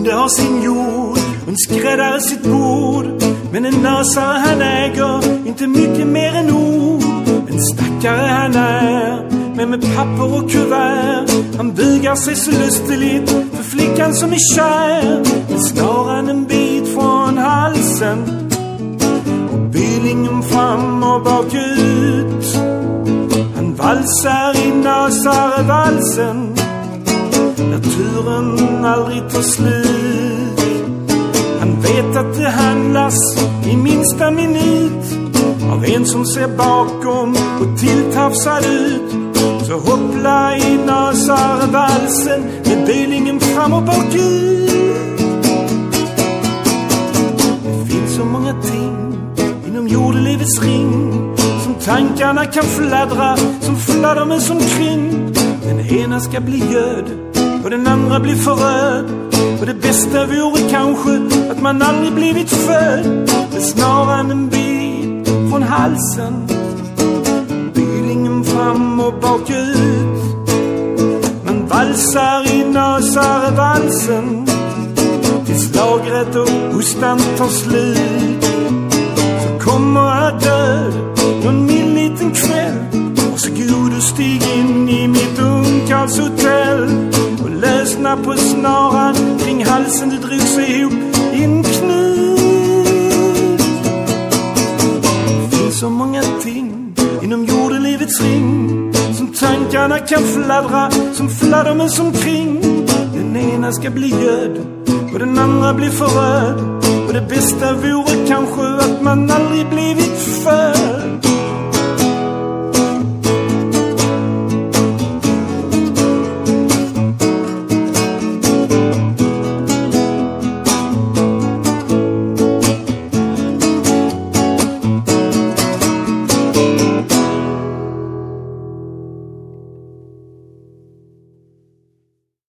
bonde har sin jord, en skräddare sitt bord. Men en nösare han äger inte mycket mer än ord. En stackare han är, men med papper och kuvert. Han bugar sig så lusteligt för flickan som är kär. Men snaran en bit från halsen, och bylingen fram och bakut. Han valsar i nösarevalsen, naturen aldrig tar slut. Han vet att det handlas i minsta minut av en som ser bakom och tilltafsad ut. Så hoppla i nösarevalsen med bylingen fram och bakut. Det finns så många ting inom jordelivets ring, som tankarna kan fladdra, som fladdrar med som kring. Den ena ska bli göd och den andra blir förröd. Och det bästa vore kanske att man aldrig blivit född med snaran en bit från halsen, bylingen fram och bakut. Man valsar i nösarevalsen tills lagret och hostan tar slut. Så kommer jag död någon mild liten kväll, och så god du stig in i mitt ungkarlshotell och lösna på snaran kring halsen, det drog sig ihop i en knut. Det finns så många ting inom jordelivets ring, som tankarna kan fladdra, som fladdrar men som kring. Den ena ska bli göd och den andra blir förröd, och det bästa vore kanske att man aldrig blivit född